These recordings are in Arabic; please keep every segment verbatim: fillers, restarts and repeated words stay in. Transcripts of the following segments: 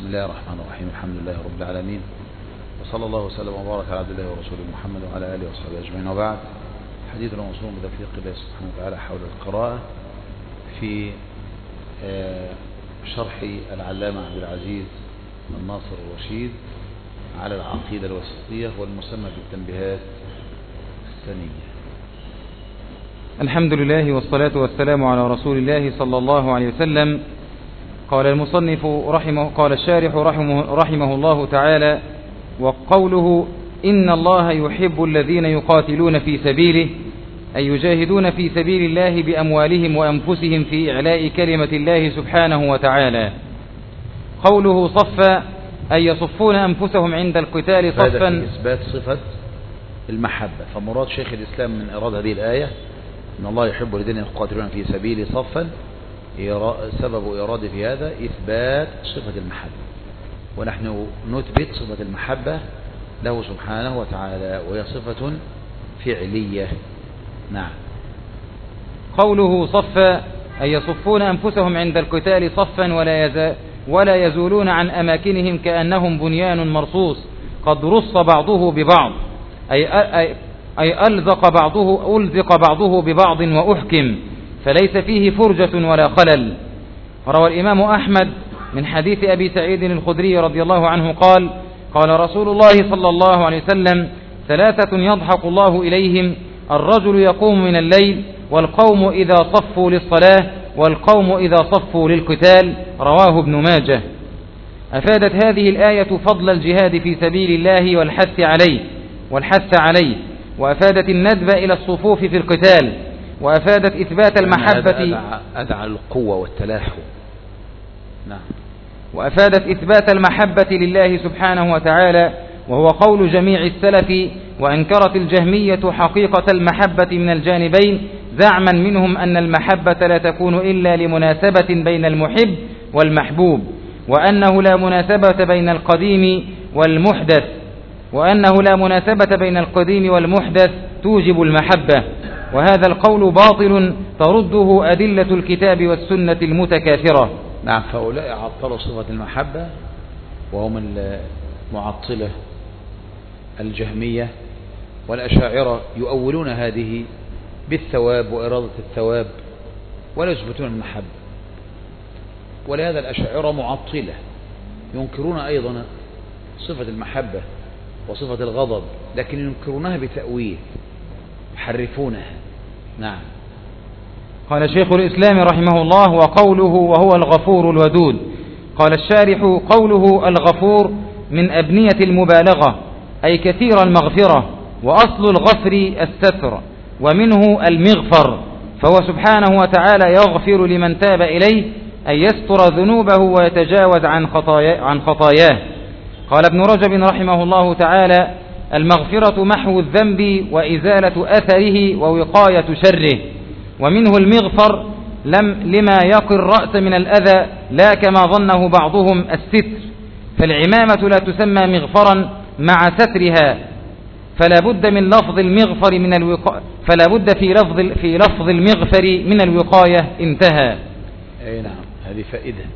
بسم الله الرحمن الرحيم. الحمد لله رب العالمين، وصلى الله وسلم وبارك على عبد الله ورسوله محمد وعلى آله وصحبه أجمعين، وبعد. حديثنا موصول بتوفيق الله سبحانه وتعالى حول القراءة في شرح العلامة عبد العزيز الناصر الرشيد على العقيدة الوسطية والمسمى بالتنبيهات السنية. الحمد لله والصلاة والسلام على رسول الله صلى الله عليه وسلم. قال المصنف رحمه قال الشارح رحمه, رحمه الله تعالى: وقوله إن الله يحب الذين يقاتلون في سبيله، أي يجاهدون في سبيل الله بأموالهم وأنفسهم في إعلاء كلمة الله سبحانه وتعالى. قوله صفا، أي يصفون أنفسهم عند القتال صفا، في إثبات صفة المحبة. فمراد شيخ الإسلام من إراد هذه الآية إن الله يحب الذين يقاتلون في سبيله صفا، سبب إرادة في هذا إثبات صفة المحبة، ونحن نثبت صفة المحبة له سبحانه وتعالى، وهي صفة فعلية. نعم. قوله صفا، أي يصفون أنفسهم عند القتال صفا ولا, يزا ولا يزولون عن أماكنهم كأنهم بنيان مرصوص قد رص بعضه ببعض، أي, أي, أي ألزق بعضه ألزق بعضه ببعض وأحكم، فليس فيه فرجة ولا خلل. روى الإمام أحمد من حديث أبي سعيد الخدري رضي الله عنه قال: قال رسول الله صلى الله عليه وسلم: ثلاثة يضحك الله إليهم، الرجل يقوم من الليل، والقوم إذا صفوا للصلاة، والقوم إذا صفوا للقتال. رواه ابن ماجه. أفادت هذه الآية فضل الجهاد في سبيل الله والحث عليه والحث عليه وأفادت الندب إلى الصفوف في القتال، وأفادت إثبات المحبة أدعى القوة والتلاحم. نعم. وأفادت إثبات المحبة لله سبحانه وتعالى، وهو قول جميع السلف. وأنكرت الجهمية حقيقة المحبة من الجانبين، زعما منهم أن المحبة لا تكون إلا لمناسبة بين المحب والمحبوب، وأنه لا مناسبة بين القديم والمحدث وأنه لا مناسبة بين القديم والمحدث توجب المحبة، وهذا القول باطل ترده أدلة الكتاب والسنة المتكاثرة. نعم. فأولئك عطلوا صفة المحبة، وهم المعطلة الجهمية والأشاعرة، يؤولون هذه بالثواب وإرادة الثواب ولا يثبتون المحبة. ولهذا الأشاعرة معطلة ينكرون أيضا صفة المحبة وصفة الغضب، لكن ينكرونها بتأويل، يحرفونها. نعم. قال شيخ الإسلام رحمه الله: وقوله وهو الغفور الودود. قال الشارح: قوله الغفور من أبنية المبالغة، أي كثير المغفرة، وأصل الغفر الستر، ومنه المغفر، فهو سبحانه وتعالى يغفر لمن تاب إليه، أي يستر ذنوبه ويتجاوز عن خطايا عن خطاياه. قال ابن رجب رحمه الله تعالى: المغفرة محو الذنب وإزالة أثره ووقاية شره، ومنه المغفر لم لما يقي الرأس من الأذى، لا كما ظنه بعضهم الستر، فالعمامة لا تسمى مغفرا مع سترها، فلا بد من لفظ المغفر من الوقاية فلا بد في لفظ في لفظ المغفر من الوقاية. انتهى. أي نعم. هذه فائدة.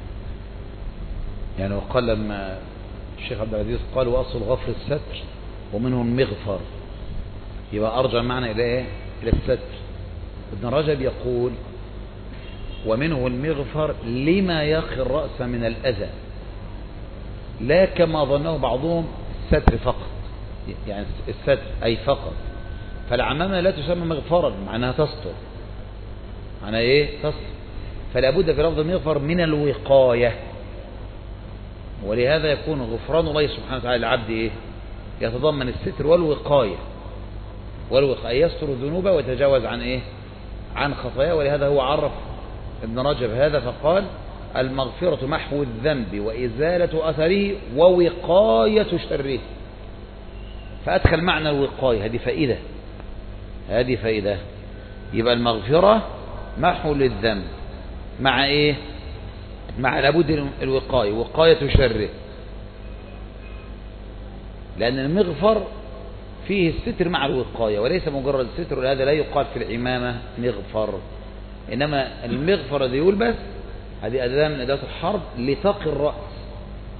يعني وقال لما الشيخ عبد العزيز قال: وأصل غفر الستر ومنه المغفر، يبقى أرجع معنا إلى إيه؟ إلى الستر. ابن رجب يقول: ومنه المغفر لما يخي الرأس من الأذى، لا كما ظنه بعضهم الستر فقط، يعني الستر أي فقط. فالعمامة لا تسمى مغفرا، معناها تستر. معناها إيه؟ تستر. فلا بد في لفظ المغفر من الوقاية، ولهذا يكون غفران الله سبحانه وتعالى للعبد إيه؟ يتضمن الستر والوقاية. والوقاية يستر الذنوب ويتجاوز عن إيه؟ عن خطاياه. ولهذا هو عرف ابن رجب هذا فقال: المغفرة محو الذنب وإزالة أثره ووقاية شره، فأدخل معنى الوقاية. هذه فائدة هذه فائدة يبقى المغفرة محو للذنب مع إيه؟ مع لابد الوقاية، وقاية شره، لأن المغفر فيه الستر مع الوقاية وليس مجرد الستر، ولهذا لا يقال في العمامة مغفر، إنما المغفر الذي يلبس هذه أداة من أدوات الحرب لتقي الرأس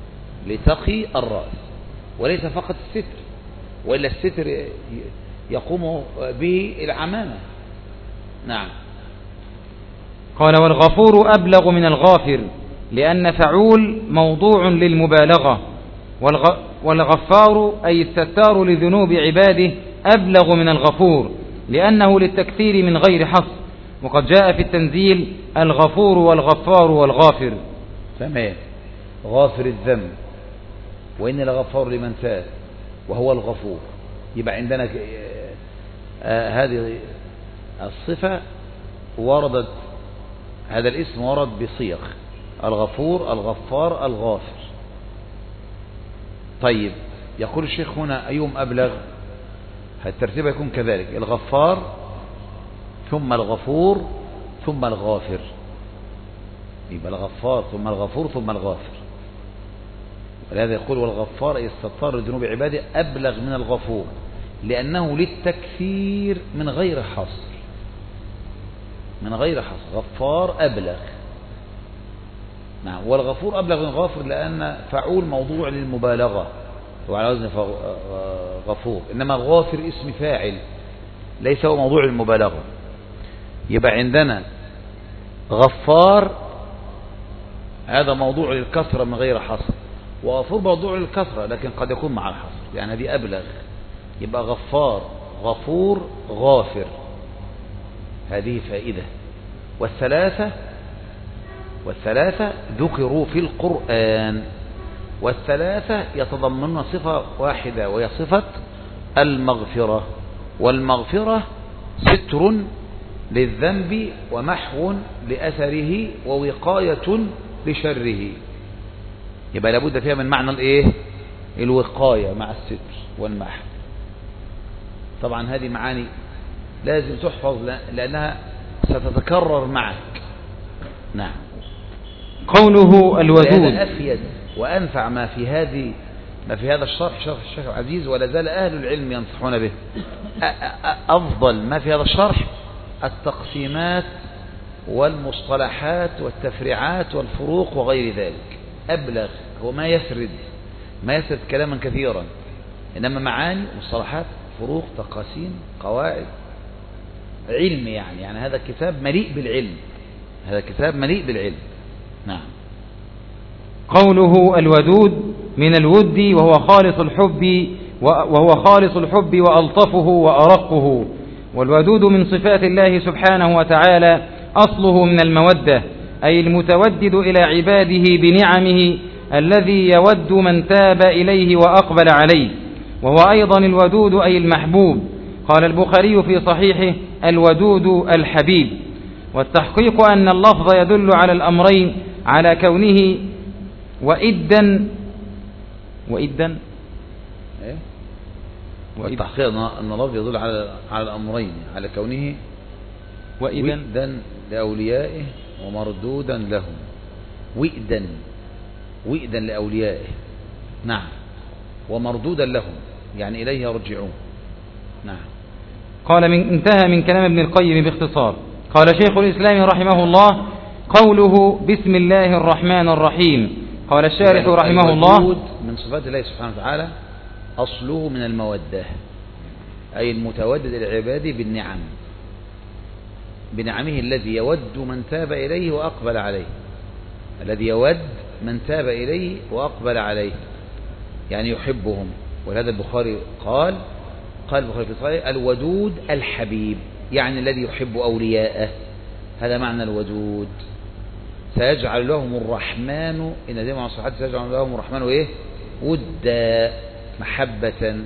لتقي الرأس، وليس فقط الستر، وإلا الستر يقوم به العمامة. نعم. قال والغفور أبلغ من الغافر، لأن فعول موضوع للمبالغة، والغفار أي الستار لذنوب عباده أبلغ من الغفور، لأنه للتكثير من غير حصر، وقد جاء في التنزيل الغفور والغفار والغافر. تمام. غافر الذنب، وإن لغفار لمن تاب، وهو الغفور. يبقى عندنا آه هذه الصفة وردت، هذا الاسم ورد بصيغ: الغفور، الغفار، الغافر. طيب، يقول الشيخ هنا أيهم أبلغ؟ الترتيب يكون كذلك: الغفار ثم الغفور ثم الغافر. يبقى الغفار ثم الغفور ثم الغافر. ولهذا يقول والغفار يستطار لذنوب عباده أبلغ من الغفور، لأنه للتكثير من غير حصر، من غير حصر. غفار أبلغ. نعم. والغفور أبلغ من الغافر، لأن فعول موضوع للمبالغة وعلى وزن غفور، إنما غافر اسم فاعل ليس هو موضوع المبالغة. يبقى عندنا غفار هذا موضوع للكثرة من غير حصر، وغفور موضوع للكثرة لكن قد يكون مع الحصر، يعني هذه أبلغ. يبقى غفار، غفور، غافر. هذه فائدة. والثلاثة والثلاثة ذكروا في القرآن، والثلاثة يتضمنون صفة واحدة وهي صفة المغفرة. والمغفرة ستر للذنب ومحو لأثره ووقاية لشره. يبقى لابد فيها من معنى الايه؟ الوقاية مع الستر والمحو. طبعا هذه معاني لازم تحفظ لأنها ستتكرر معك. نعم. قوله الودود هذا أفيد وأنفع ما في هذه ما في هذا الشرح، شرح الشيخ العزيز، ولا زال أهل العلم ينصحون به. أفضل ما في هذا الشرح التقسيمات والمصطلحات والتفريعات والفروق وغير ذلك. أبلغ هو ما يسرد ما يسرد كلاما كثيرا، إنما معاني مصطلحات فروق تقاسيم قواعد علم. يعني يعني هذا الكتاب مليء بالعلم، هذا الكتاب مليء بالعلم. نعم. قوله الودود من الود وهو خالص الحب وهو خالص الحب وألطفه وأرقه. والودود من صفات الله سبحانه وتعالى أصله من المودة، أي المتودد إلى عباده بنعمه، الذي يود من تاب إليه وأقبل عليه. وهو أيضا الودود أي المحبوب. قال البخاري في صحيحه الودود الحبيب. والتحقيق أن اللفظ يدل على الأمرين، على كونه وإدا وإدا إيه؟ والتحقيق أن اللفظ يدل على على الأمرين، على كونه وإدا, وإدا لأوليائه ومردودا لهم. وإدا وإدا لأوليائه. نعم. ومردودا لهم، يعني إليه يرجعون. نعم. قال من انتهى من كلام ابن القيم باختصار. قال شيخ الإسلام رحمه الله: قوله بسم الله الرحمن الرحيم. قال الشارح رحمه الله: من صفات الله سبحانه وتعالى أصله من المودة، أي المتودد العباد بالنعم، بنعمه الذي يود من تاب إليه وأقبل عليه، الذي يود من تاب إليه وأقبل عليه، يعني يحبهم. ولهذا البخاري قال قال البخاري في صحيح الودود الحبيب، يعني الذي يحب أولياءه. هذا معنى الودود. سيجعل لهم الرحمن إن دي مع الصحات سيجعل لهم الرحمن إيه؟ ودا، محبة.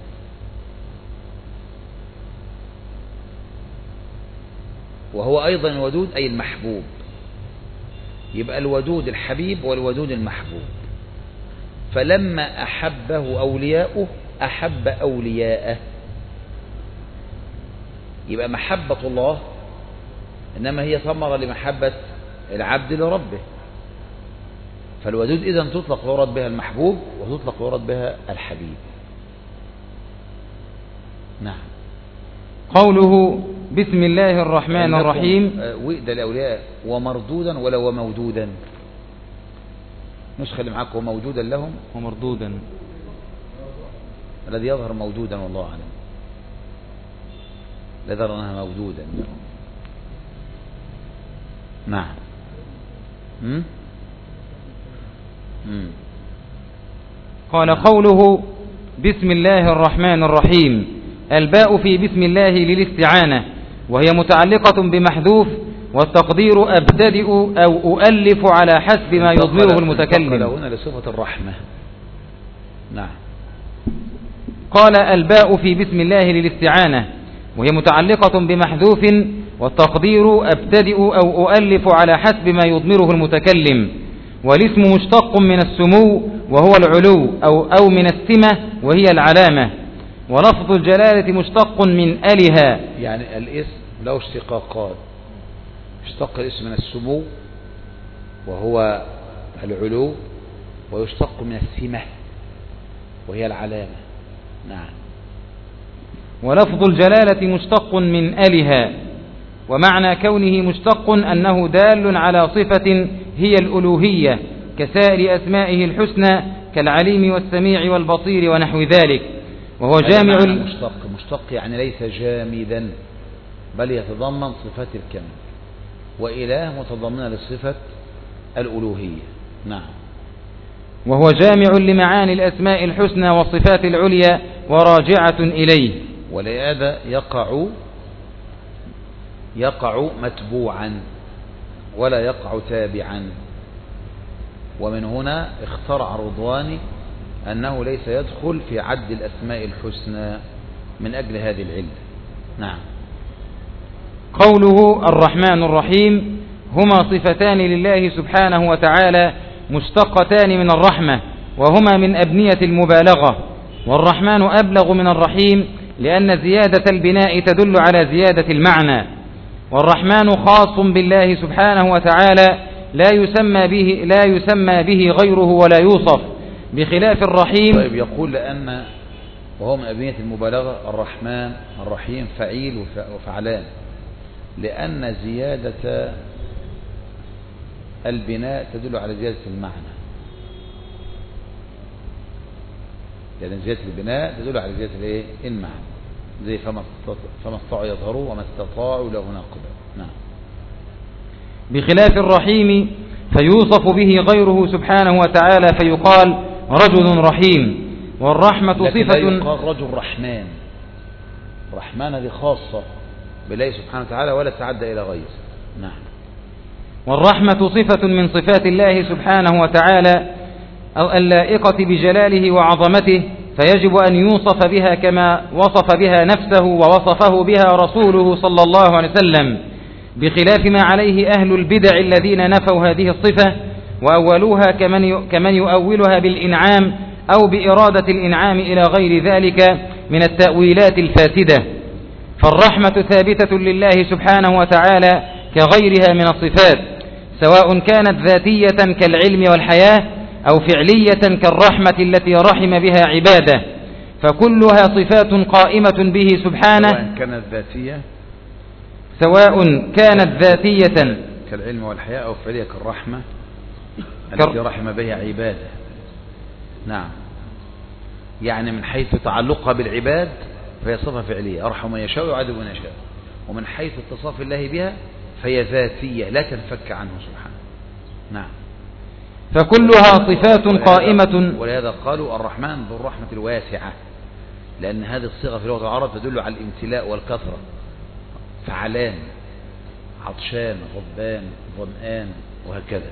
وهو أيضا الودود أي المحبوب. يبقى الودود الحبيب والودود المحبوب. فلما أحبه أولياؤه أحب أولياءه. يبقى محبة الله إنما هي ثمرة لمحبة العبد لربه. فالودود إذن تطلق ويراد بها المحبوب، وتطلق ويراد بها الحبيب. نعم. قوله بسم الله الرحمن الرحيم. وئد الأولياء ومردودا ولا ومودودا. نسخة اللي معاكم موجودا لهم ومردودا. الذي يظهر موجودا والله أعلم، الذي يظهر أنها موجودا. نعم. م? م. قال قوله بسم الله الرحمن الرحيم، الباء في بسم الله للاستعانة، وهي متعلقة بمحذوف، والتقدير أبتدئ أو أؤلف على حسب ما يضمره المتكلم. هنا لصفة الرحمة. نعم. قال الباء في بسم الله للاستعانة، وهي متعلقة بمحذوف، والتقدير أبتدئ أو أؤلف على حسب ما يضمره المتكلم. والاسم مشتق من السمو وهو العلو أو, أو من السمة وهي العلامة. ولفظ الجلالة مشتق من ألها، يعني الاسم له اشتقاقات، اشتق الاسم من السمو وهو العلو، ويشتق من السمة وهي العلامة. نعم. ولفظ الجلالة مشتق من ألها، ومعنى كونه مشتق أنه دال على صفة هي الألوهية كسائر أسمائه الحسنى كالعليم والسميع والبصير ونحو ذلك. وهو جامع مشتق. مشتق يعني ليس جامدا، بل يتضمن صفات الكمال، وإله متضمنة لصفة الألوهية. نعم. وهو جامع لمعاني الأسماء الحسنى والصفات العليا وراجعة إليه. ولهذا يقع يقع متبوعا ولا يقع تابعا. ومن هنا اخترع رضواني أنه ليس يدخل في عد الأسماء الحسنى من أجل هذه العلة. نعم. قوله الرحمن الرحيم هما صفتان لله سبحانه وتعالى مشتقتان من الرحمة، وهما من أبنية المبالغة. والرحمن أبلغ من الرحيم لأن زيادة البناء تدل على زيادة المعنى. والرحمن خاص بالله سبحانه وتعالى لا يسمى به لا يسمى به غيره ولا يوصف، بخلاف الرحيم. طيب، يقول لأن وهو من أبنية المبالغة الرحمن الرحيم فعيل وفعلان، لأن زيادة البناء تدل على زيادة المعنى. يعني زيادة البناء تدل على زيادة الايه؟ المعنى، زي فما فما استطاعوا يظهروا وما استطاعوا له ناقبا. نعم. بخلاف الرحيم فيوصف به غيره سبحانه وتعالى فيقال رجل رحيم. والرحمة صفة، لا يقال رجل رحمن. رحمن هذه خاصة بالله سبحانه وتعالى ولا تعدى إلى غيره. نعم. والرحمة صفة من صفات الله سبحانه وتعالى اللائقة بجلاله وعظمته، فيجب أن يوصف بها كما وصف بها نفسه ووصفه بها رسوله صلى الله عليه وسلم، بخلاف ما عليه أهل البدع الذين نفوا هذه الصفة وأولوها كمن كمن يؤولها بالإنعام أو بإرادة الإنعام إلى غير ذلك من التأويلات الفاسدة. فالرحمة ثابتة لله سبحانه وتعالى كغيرها من الصفات، سواء كانت ذاتية كالعلم والحياة أو فعلية كالرحمة التي رحم بها عباده، فكلها صفات قائمة به سبحانه، سواء كانت ذاتية سواء كانت ذاتية كالعلم والحياة أو فعلية كالرحمة التي رحم بها عباده. نعم. يعني من حيث تعلقها بالعباد فهي صفة فعلية، أرحم من يشاء ويعذب من يشاء، ومن حيث اتصاف الله بها فهي ذاتية لا تنفك عنه سبحانه. نعم. فكلها صفات قائمة. ولهذا قالوا الرحمن ذو الرحمة الواسعة، لأن هذه الصيغة في لغة العرب تدل على الامتلاء والكثرة. فعلان، عطشان، غضبان، ظمآن، وهكذا.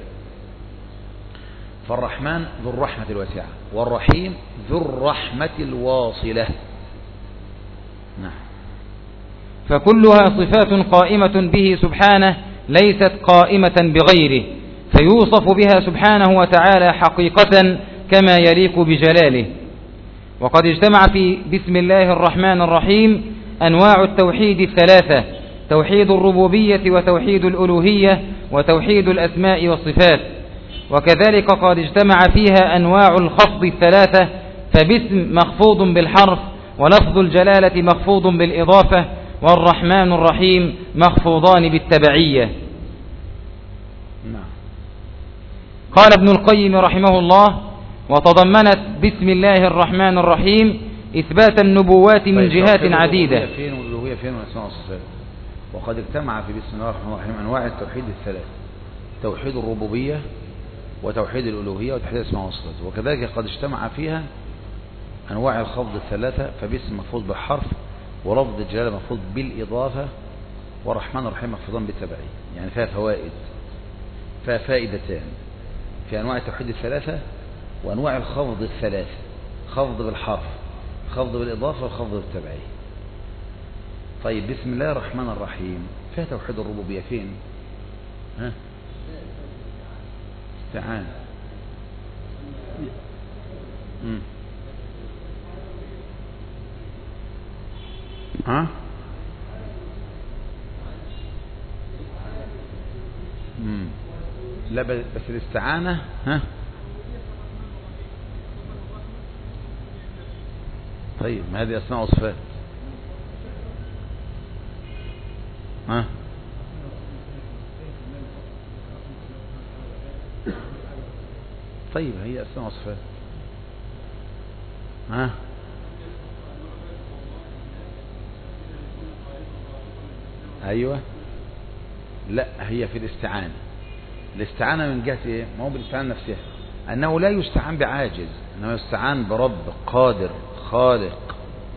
فالرحمن ذو الرحمة الواسعة، والرحيم ذو الرحمة الواصلة. نعم. فكلها صفات قائمة به سبحانه ليست قائمة بغيره، فيوصف بها سبحانه وتعالى حقيقة كما يليق بجلاله. وقد اجتمع في بسم الله الرحمن الرحيم أنواع التوحيد الثلاثة: توحيد الربوبية وتوحيد الألوهية وتوحيد الأسماء والصفات. وكذلك قد اجتمع فيها أنواع الخفض الثلاثة، فباسم مخفوض بالحرف، ولفظ الجلالة مخفوض بالإضافة، والرحمن الرحيم مخفوضان بالتبعية. نعم. قال ابن القيم رحمه الله: وتضمنت بسم الله الرحمن الرحيم إثبات النبوات من جهات عديدة. فين والألوهية فين والأسماء والصفات؟ وقد اجتمع في بسم الله الرحمن الرحيم أنواع التوحيد الثلاث: توحيد الربوبية وتوحيد الألوهية وتوحيد الأسماء والصفات. وكذلك قد اجتمع فيها أنواع الخفض الثلاثة، فباسم مفروض بالحرف، ولفظ الجلالة مفروض بالإضافة، والرحمن الرحيم مفروضان بالتبعية. يعني فيها فوائد، فيها فائدتان في أنواع التوحيد الثلاثة وأنواع الخفض الثلاثة: خفض بالحرف، خفض بالإضافة، والخفض بالتبعية. طيب بسم الله الرحمن الرحيم فيها توحيد الربوبية فين؟ ها؟ استعان. مم. ها؟ مم. لا بس الاستعانة ها؟ طيب ما هذه أسماء وصفات. ها؟ طيب هي أسماء وصفات. ها؟ أيوة. لا هي في الاستعانة. الاستعانة من جهة ايه؟ ما هو بالاستعانة نفسها أنه لا يستعان بعاجز، إنما يستعان برب قادر خالق.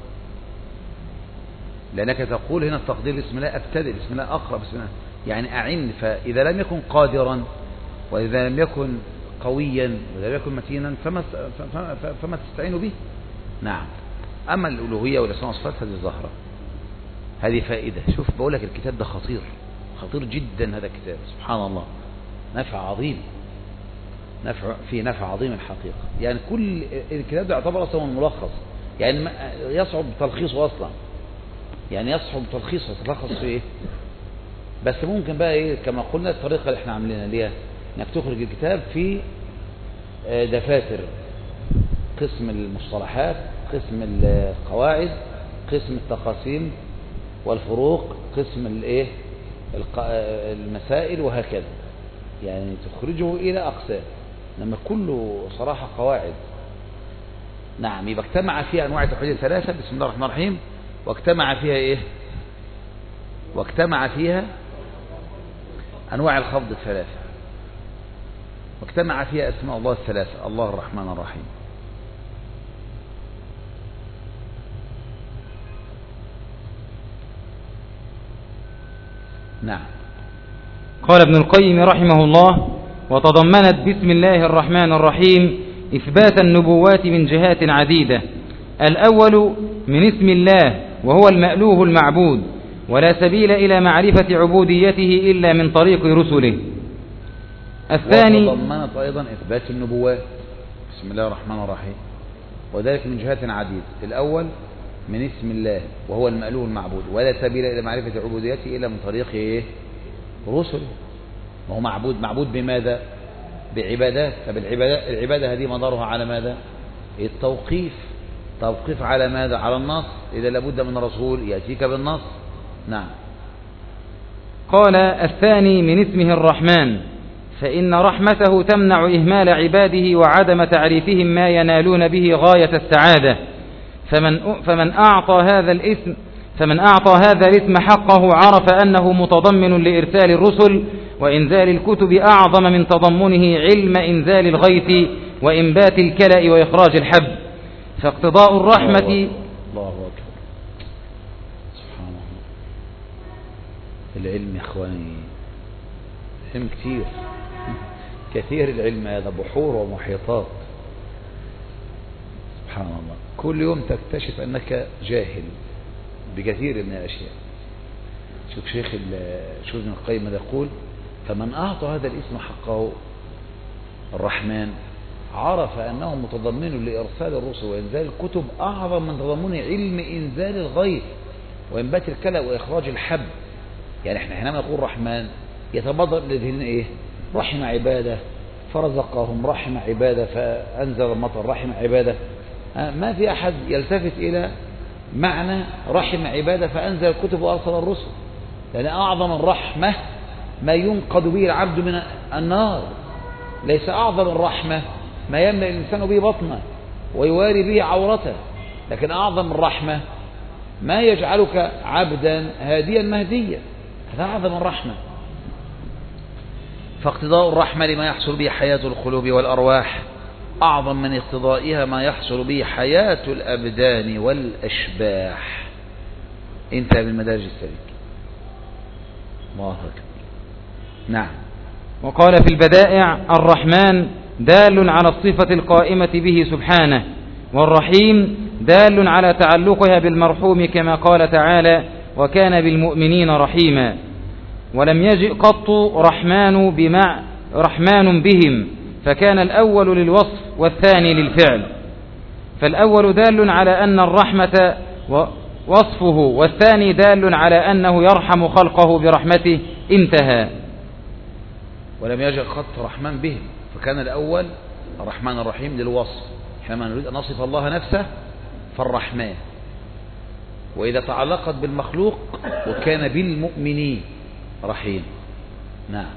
لأنك تقول هنا التقدير بسم الله أبتدئ، بسم الله أقرأ، بسم الله يعني أعن. فإذا لم يكن قادرا، وإذا لم يكن قويا، وإذا لم يكن متينا، فما فما, فما تستعين به. نعم. أما الألوهية والأسماء والصفات هذه ظاهرة، هذه فائدة. شوف بقول لك الكتاب ده خطير خطير جدا. هذا الكتاب سبحان الله نفع عظيم، نفع فيه نفع عظيم الحقيقة. يعني كل الكتاب ده يعتبر أصلا ملخص، يعني يصعب تلخيصه أصلا، يعني يصعب تلخيصه. تلخص في إيه؟ بس ممكن بقى إيه كما قلنا الطريقة اللي احنا عاملينها ليها انك تخرج الكتاب في دفاتر: قسم المصطلحات، قسم القواعد، قسم التقاسيم والفروق، قسم الايه المسائل، وهكذا. يعني تخرجه الى اقسام، لما كله صراحة قواعد. نعم. يبقى اجتمع فيها انواع التوحيد الثلاثة بسم الله الرحمن الرحيم، واجتمع فيها ايه؟ واجتمع فيها انواع الخفض الثلاثة، واجتمع فيها اسماء الله الثلاثة: الله الرحمن الرحيم. نعم. قال ابن القيم رحمه الله: وتضمنت بسم الله الرحمن الرحيم إثبات النبوات من جهات عديدة. الأول من اسم الله وهو المألوه المعبود، ولا سبيل إلى معرفة عبوديته إلا من طريق رسله. الثاني وتضمنت أيضا إثبات النبوات بسم الله الرحمن الرحيم، وذلك من جهات عديدة. الأول من اسم الله وهو المألوه المعبود، ولا سبيل إلى معرفة عبوديته إلا من طريق إيه؟ رسله. وهو معبود، معبود بماذا؟ بعبادات. فبالعبادة العبادة هذه مدارها على ماذا؟ التوقيف. توقيف على ماذا؟ على النص. إذا لابد من رسول يأتيك بالنص. نعم. قال الثاني من اسمه الرحمن، فإن رحمته تمنع إهمال عباده وعدم تعريفهم ما ينالون به غاية السعادة. فمن فمن أعطى هذا الاسم فمن أعطى هذا الاسم حقه عرف أنه متضمن لإرسال الرسل وإنزال الكتب أعظم من تضمنه علم إنزال الغيث وإنبات الكلأ وإخراج الحب. فاقتضاء الرحمة. الله أكبر. سبحان الله. العلم يا إخواني علم كثير كثير. العلم هذا بحور ومحيطات. سبحان الله. كل يوم تكتشف أنك جاهل بكثير من الأشياء. شوف شيخ شوف ابن القيم يقول: فمن أعطى هذا الاسم حقه الرحمن عرف أنه متضمن لإرسال الرسل وإنزال الكتب أعظم من تضمن علم إنزال الغيث وإنبات الكلأ وإخراج الحب. يعني احنا حينما نقول رحمن يتبادر لذهن إيه؟ رحم عباده فرزقهم، رحم عباده فأنزل المطر، رحم عباده. ما في أحد يلتفت إلى معنى رحم عباده فأنزل الكتب وأرسل الرسل، لأن أعظم الرحمة ما ينقذ به العبد من النار. ليس أعظم الرحمة ما يملأ الإنسان به بطنه ويواري به عورته، لكن أعظم الرحمة ما يجعلك عبدا هاديا مهديا، هذا أعظم الرحمة. فاقتضاء الرحمة لما يحصل به حياة القلوب والأرواح أعظم من اقتضائها ما يحصل به حياة الأبدان والأشباح. انتهى من مدارج السالك. الله أكبر. نعم. وقال في البدائع: الرحمن دال على الصفة القائمة به سبحانه، والرحيم دال على تعلقها بالمرحوم كما قال تعالى: وكان بالمؤمنين رحيما. ولم يجئ قط رحمن بمع رحمن بهم، فكان الأول للوصف والثاني للفعل، فالأول دال على أن الرحمة وصفه، والثاني دال على أنه يرحم خلقه برحمته. انتهى. ولم يجئ قط رحمن بهم، فكان الأول الرحمن الرحيم للوصف، حينما نريد أن نصف الله نفسه فالرحمن، وإذا تعلقت بالمخلوق وكان بالمؤمنين رحيم. نعم.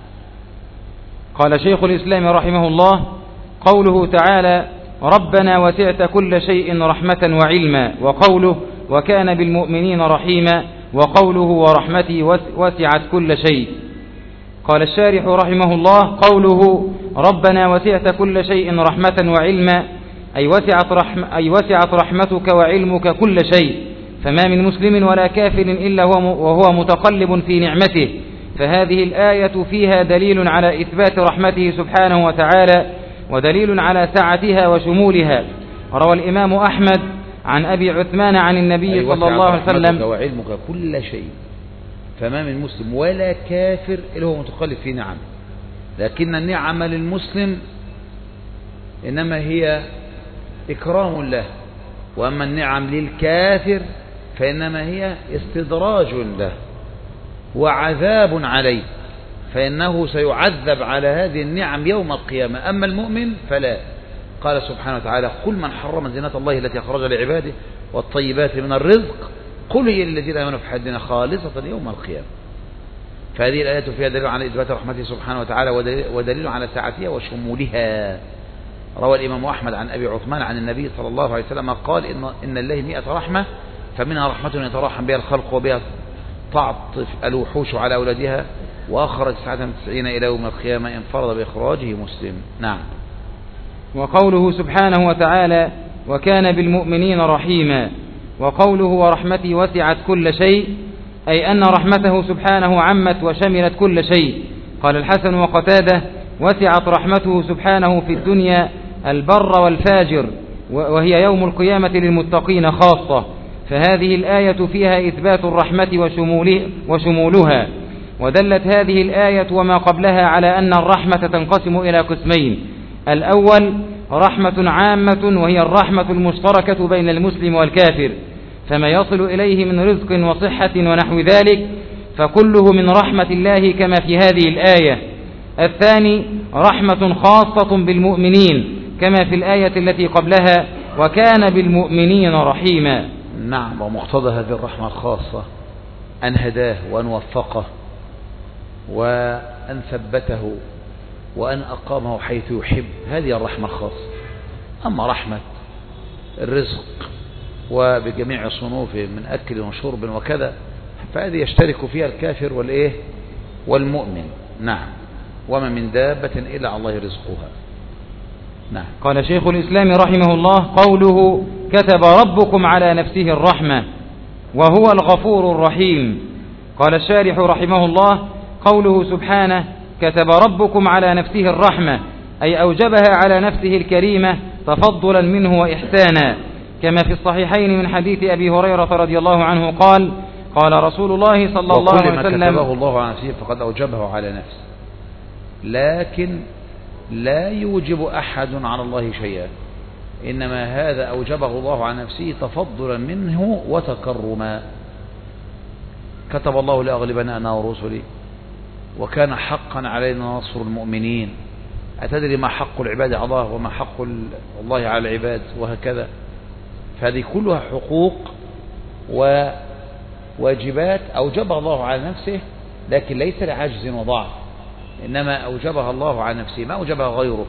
قال شيخ الإسلام رحمه الله: قوله تعالى: ربنا وسعت كل شيء رحمة وعلما، وقوله: وكان بالمؤمنين رحيما، وقوله: ورحمتي وسعت كل شيء. قال الشارح رحمه الله: قوله ربنا وسعت كل شيء رحمة وعلما أي وسعت, رحم أي وسعت رحمتك وعلمك كل شيء، فما من مسلم ولا كافر إلا وهو متقلب في نعمته، فهذه الآية فيها دليل على إثبات رحمته سبحانه وتعالى، ودليل على سعتها وشمولها. روى الإمام أحمد عن أبي عثمان عن النبي أي صلى الله عليه وسلم: وعلمك كل شيء، فما من مسلم ولا كافر إلا هو متقلب في نعم، لكن النعم للمسلم إنما هي إكرام له، وأما النعم للكافر فإنما هي استدراج له وعذاب عليه، فإنه سيعذب على هذه النعم يوم القيامة. أما المؤمن فلا. قال سبحانه وتعالى: قل من حرم زينة الله التي أخرج لعباده والطيبات من الرزق قل هي للذين آمنوا في حدنا خالصة يوم القيامة. فهذه الآيات فيها دليل على إثبات رحمته سبحانه وتعالى ودليل على سعتها وشمولها. روى الإمام أحمد عن أبي عثمان عن النبي صلى الله عليه وسلم قال: إن, إن الله مئة رحمة، فمنها رحمة يتراحم بها الخلق وبها تعطف الوحوش على أولادها، وأخرج تسعة وتسعين إلى يوم القيامة انفرد بإخراجه مسلم. نعم. وقوله سبحانه وتعالى: وكان بالمؤمنين رحيما، وقوله: ورحمتي وسعت كل شيء، أي أن رحمته سبحانه عمت وشملت كل شيء. قال الحسن وقتاده: وسعت رحمته سبحانه في الدنيا البر والفاجر، وهي يوم القيامة للمتقين خاصة. فهذه الآية فيها إثبات الرحمة وشموله وشمولها. ودلت هذه الآية وما قبلها على أن الرحمة تنقسم إلى قسمين: الأول رحمة عامة، وهي الرحمة المشتركة بين المسلم والكافر، فما يصل إليه من رزق وصحة ونحو ذلك فكله من رحمة الله كما في هذه الآية. الثاني رحمة خاصة بالمؤمنين كما في الآية التي قبلها: وكان بالمؤمنين رحيما. نعم. ومقتضى هذه الرحمة الخاصة أن هداه وأن وفقه وأن ثبته وأن أقامه حيث يحب، هذه الرحمة الخاصة. أما رحمة الرزق وبجميع صنوفه من أكل وشرب وكذا فهذه يشترك فيها الكافر والإيه والمؤمن. نعم. وما من دابة إلا على الله رزقها. نعم. قال شيخ الإسلام رحمه الله: قوله كتب ربكم على نفسه الرحمة وهو الغفور الرحيم. قال الشارح رحمه الله: قوله سبحانه كتب ربكم على نفسه الرحمة أي أوجبها على نفسه الكريمة تفضلا منه وإحسانا، كما في الصحيحين من حديث أبي هريرة رضي الله عنه قال: قال رسول الله صلى الله عليه وسلم: وكل ما كتبه الله على نفسه فقد أوجبه على نفسه، لكن لا يوجب أحد على الله شيئا، إنما هذا أوجبه الله على نفسه تفضلا منه وتكرما. كتب الله لأغلبن أنا ورسلي وكان حقا علينا نصر المؤمنين. أتدري ما حق العباد على الله وما حق الله على العباد؟ وهكذا. فهذه كلها حقوق وواجبات أوجبها الله على نفسه، لكن ليس لعجز وضعف، إنما أوجبها الله على نفسه، ما أوجبها غيره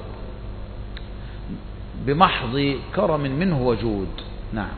بمحض كرم منه وجود. نعم.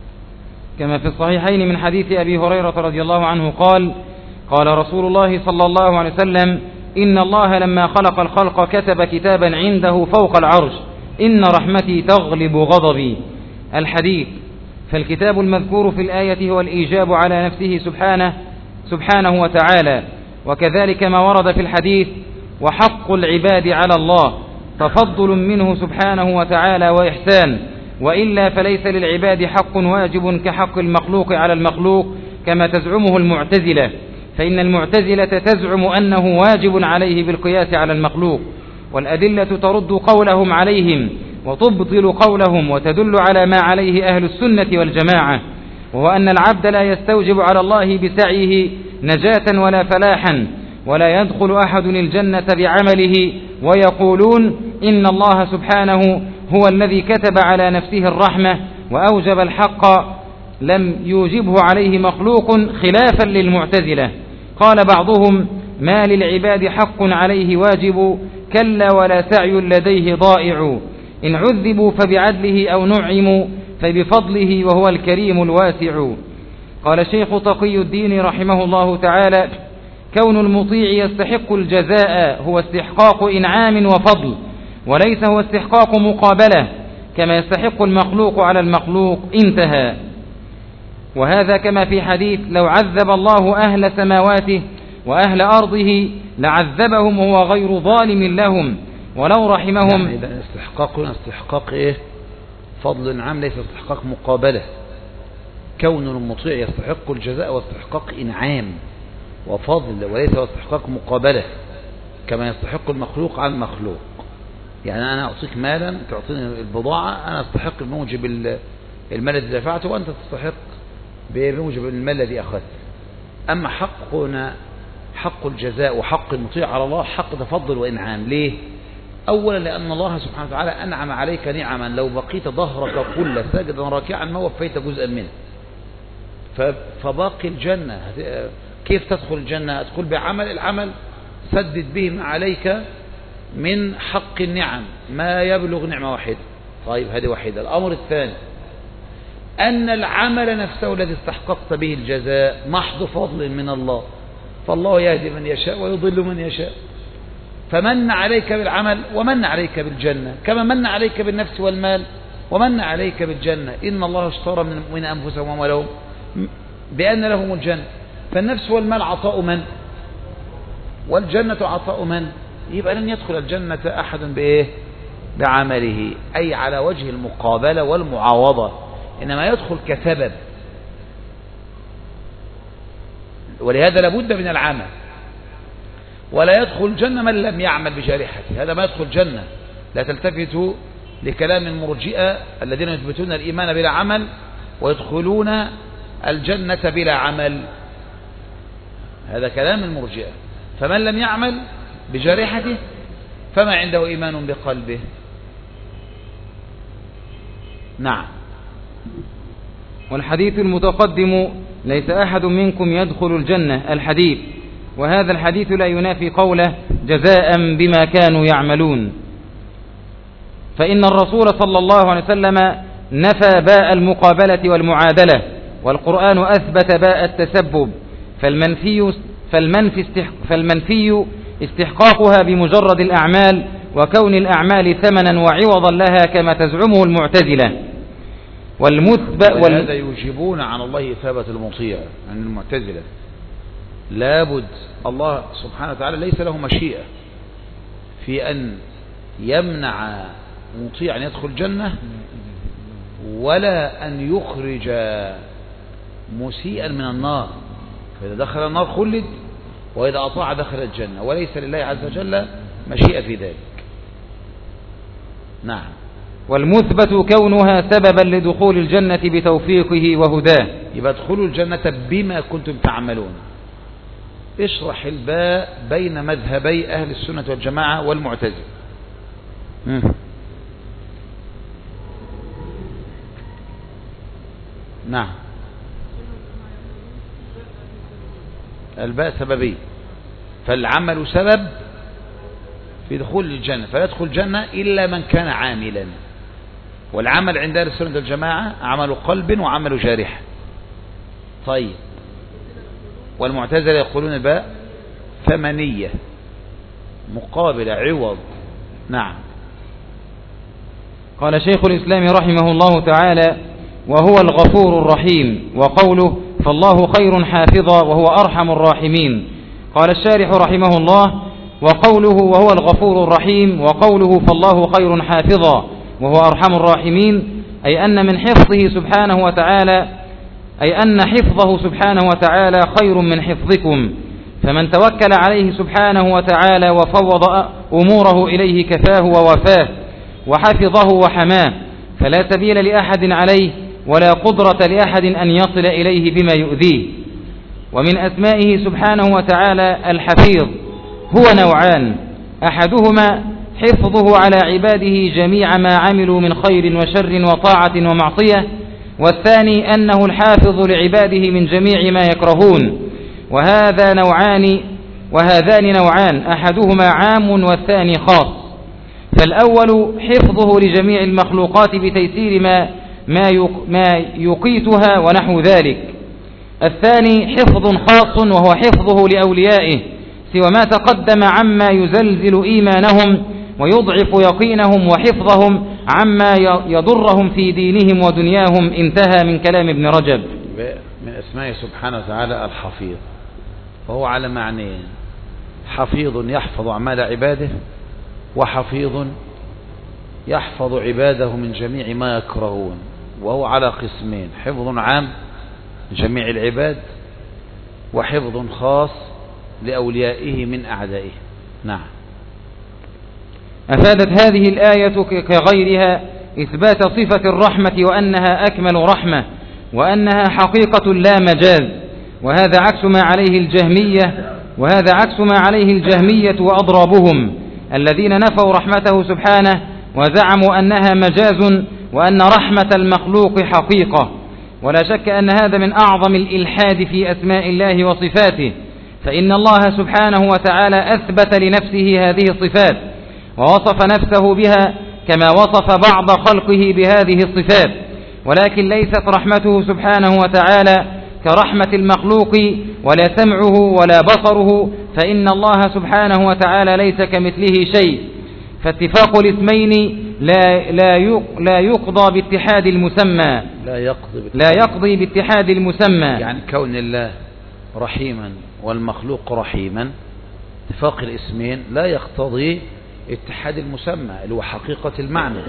كما في الصحيحين من حديث أبي هريرة رضي الله عنه قال: قال رسول الله صلى الله عليه وسلم: إن الله لما خلق الخلق كتب كتابا عنده فوق العرش: إن رحمتي تغلب غضبي. الحديث. فالكتاب المذكور في الآية هو الإيجاب على نفسه سبحانه سبحانه وتعالى، وكذلك ما ورد في الحديث: وحق العباد على الله، تفضل منه سبحانه وتعالى وإحسان، وإلا فليس للعباد حق واجب كحق المخلوق على المخلوق كما تزعمه المعتزلة، فإن المعتزلة تزعم أنه واجب عليه بالقياس على المخلوق، والأدلة ترد قولهم عليهم وتبطل قولهم وتدل على ما عليه أهل السنة والجماعة، وهو أن العبد لا يستوجب على الله بسعيه نجاة ولا فلاحا، ولا يدخل أحد الجنة بعمله، ويقولون إن الله سبحانه هو الذي كتب على نفسه الرحمة وأوجب الحق لم يوجبه عليه مخلوق، خلافا للمعتزلة. قال بعضهم: ما للعباد حق عليه واجب، كلا ولا سعي لديه ضائع، إن عذبوا فبعدله أو نعموا فبفضله وهو الكريم الواسع. قال الشيخ تقي الدين رحمه الله تعالى: كون المطيع يستحق الجزاء هو استحقاق إنعام وفضل، وليس هو استحقاق مقابلة كما يستحق المخلوق على المخلوق. انتهى. وهذا كما في حديث: لو عذب الله أهل سماواته وأهل أرضه لعذبهم وهو غير ظالم لهم، ولو رحمهم. يعني إذا استحقاق استحقاق إيه؟ فضل إنعام، ليس استحقاق مقابلة. كون المطيع يستحق الجزاء واستحقاق إنعام وفضل، وليس استحقاق مقابلة كما يستحق المخلوق على المخلوق. يعني أنا أعطيك مالا، تعطيني البضاعة، أنا أستحق بموجب المال الذي دفعته، وأنت تستحق بموجب المال الذي أخذت. أما حقنا حق الجزاء وحق المطيع على الله حق تفضل وإنعام. ليه؟ أولا لأن الله سبحانه وتعالى أنعم عليك نعما لو بقيت ظهرك كله ساجدا راكعا ما وفيت جزءا منه. فباقي الجنة كيف تدخل الجنة؟ أدخل بعمل، العمل سدد به ما عليك من حق النعم ما يبلغ نعمة واحدة. طيب هذه واحدة. الأمر الثاني أن العمل نفسه الذي استحققت به الجزاء محض فضل من الله، فالله يهدي من يشاء ويضل من يشاء، فمن عليك بالعمل ومن عليك بالجنة، كما من عليك بالنفس والمال ومن عليك بالجنة. إن الله اشترى من أنفسهم وأموالهم بأن لهم الجنة، فالنفس والمال عطاء من؟ والجنة عطاء من؟ يبقى لن يدخل الجنة أحد بإيه؟ بعمله، أي على وجه المقابلة والمعاوضة، إنما يدخل كسبب. ولهذا لابد من العمل، ولا يدخل الجنة من لم يعمل بجارحته، هذا ما يدخل الجنة. لا تلتفتوا لكلام المرجئة الذين يثبتون الإيمان بلا عمل ويدخلون الجنة بلا عمل، هذا كلام المرجئة. فمن لم يعمل بجارحته فما عنده إيمان بقلبه. نعم. والحديث المتقدم: ليس أحد منكم يدخل الجنة، الحديث. وهذا الحديث لا ينافي قوله: جزاء بما كانوا يعملون، فإن الرسول صلى الله عليه وسلم نفى باء المقابلة والمعادلة، والقرآن أثبت باء التسبب، فالمنفي, فالمنفي, استحق فالمنفي استحقاقها بمجرد الأعمال، وكون الأعمال ثمنا وعوضا لها كما تزعمه المعتزلة. والمثبت ولهذا يوجبون على الله إثابة المطيع عن المعتزلة. لابد الله سبحانه وتعالى ليس له مشيئة في أن يمنع مطيع أن يدخل الجنة، ولا أن يخرج مسيئا من النار، فإذا دخل النار خلد، وإذا أطاع دخل الجنة، وليس لله عز وجل مشيئة في ذلك. نعم. والمثبت كونها سببا لدخول الجنة بتوفيقه وهداه. يبقى ادخلوا الجنة بما كنتم تعملون. اشرح الباء بين مذهبي أهل السنة والجماعة والمعتزلة. نعم. الباء سببي، فالعمل سبب في دخول الجنة، فيدخل الجنة إلا من كان عاملا. والعمل عند أهل السنة والجماعة عمل قلب وعمل جارح. طيب، والمعتزلة يقولون الباء ثمنية مقابل عوض. نعم. قال شيخ الإسلام رحمه الله تعالى: وهو الغفور الرحيم. وقوله: فالله خير حافظا وهو أرحم الراحمين. قال الشارح رحمه الله: وقوله وهو الغفور الرحيم وقوله فالله خير حافظا وهو أرحم الراحمين، أي أن من حفظه سبحانه وتعالى أي أن حفظه سبحانه وتعالى خير من حفظكم، فمن توكل عليه سبحانه وتعالى وفوض أموره إليه كفاه ووفاه وحفظه وحماه، فلا سبيل لأحد عليه ولا قدرة لأحد أن يصل إليه بما يؤذيه. ومن أسمائه سبحانه وتعالى الحفيظ هو نوعان: أحدهما حفظه على عباده جميع ما عملوا من خير وشر وطاعة ومعصية، والثاني أنه الحافظ لعباده من جميع ما يكرهون. وهذا نوعان وهذان نوعان، أحدهما عام والثاني خاص. فالأول حفظه لجميع المخلوقات بتيسير ما ما يقيتها ونحو ذلك. الثاني حفظ خاص وهو حفظه لأوليائه سوى ما تقدم عما يزلزل إيمانهم ويضعف يقينهم، وحفظهم عما يضرهم في دينهم ودنياهم. انتهى من كلام ابن رجب. من أسماء سبحانه وتعالى الحفيظ، وهو على معنيين: حفيظ يحفظ أعمال عباده، وحفيظ يحفظ عباده من جميع ما يكرهون. وهو على قسمين: حفظ عام جميع العباد، وحفظ خاص لأوليائه من أعدائه. نعم. أفادت هذه الآية كغيرها إثبات صفة الرحمة وأنها أكمل رحمة، وأنها حقيقة لا مجاز، وهذا عكس ما عليه الجهمية وهذا عكس ما عليه الجهمية وأضرابهم الذين نفوا رحمته سبحانه وزعموا أنها مجاز، وأن رحمة المخلوق حقيقة. ولا شك أن هذا من أعظم الإلحاد في أسماء الله وصفاته، فإن الله سبحانه وتعالى أثبت لنفسه هذه الصفات ووصف نفسه بها كما وصف بعض خلقه بهذه الصفات، ولكن ليست رحمته سبحانه وتعالى كرحمة المخلوق ولا سمعه ولا بصره، فإن الله سبحانه وتعالى ليس كمثله شيء. فاتفاق الاسمين لا لا لا يقضى باتحاد المسمى لا يقضي لا يقضي باتحاد المسمى. يعني كون الله رحيما والمخلوق رحيما، اتفاق الاسمين لا يقتضي اتحاد المسمى اللي هو حقيقة المعنى.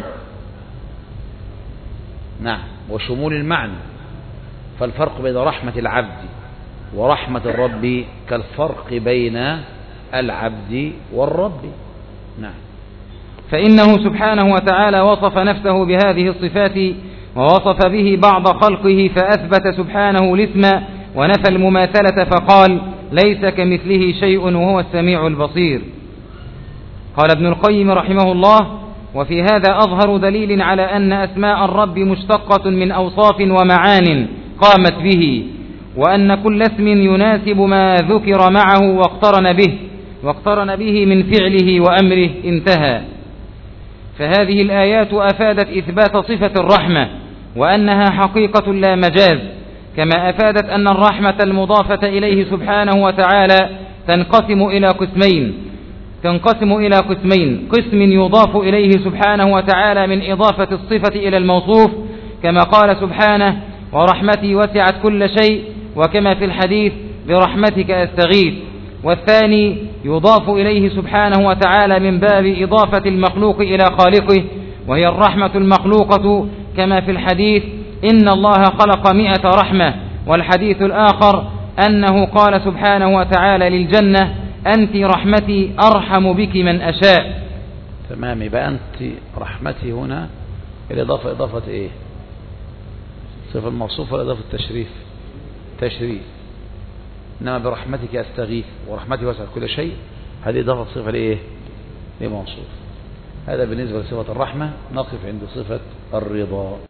نعم، وشمول المعنى. فالفرق بين رحمة العبد ورحمة الرب كالفرق بين العبد والرب. نعم. فإنه سبحانه وتعالى وصف نفسه بهذه الصفات ووصف به بعض خلقه، فأثبت سبحانه الاسم ونفى المماثلة فقال: ليس كمثله شيء وهو السميع البصير. قال ابن القيم رحمه الله: وفي هذا أظهر دليل على أن أسماء الرب مشتقة من أوصاف ومعان قامت به، وأن كل اسم يناسب ما ذكر معه واقترن به واقترن به من فعله وأمره. انتهى. فهذه الآيات أفادت إثبات صفة الرحمة وأنها حقيقة لا مجاز، كما أفادت أن الرحمة المضافة إليه سبحانه وتعالى تنقسم إلى قسمين تنقسم إلى قسمين قسم يضاف إليه سبحانه وتعالى من إضافة الصفة إلى الموصوف، كما قال سبحانه: ورحمتي وسعت كل شيء، وكما في الحديث: برحمتك أستغيث. والثاني يضاف إليه سبحانه وتعالى من باب إضافة المخلوق إلى خالقه، وهي الرحمة المخلوقة، كما في الحديث: إن الله خلق مئة رحمة. والحديث الآخر أنه قال سبحانه وتعالى للجنة: أنت رحمتي أرحم بك من أشاء. تمام. يبقى أنت رحمتي هنا الإضافة إضافة إيه؟ صفة الموصوف ولا إضافة التشريف؟ تشريف. إنما برحمتك أستغيث ورحمتي وسعت كل شيء، هذه إضافة صفة لإيه؟ لموصوف. هذا بالنسبة لصفة الرحمة. نقف عند صفة الرضا.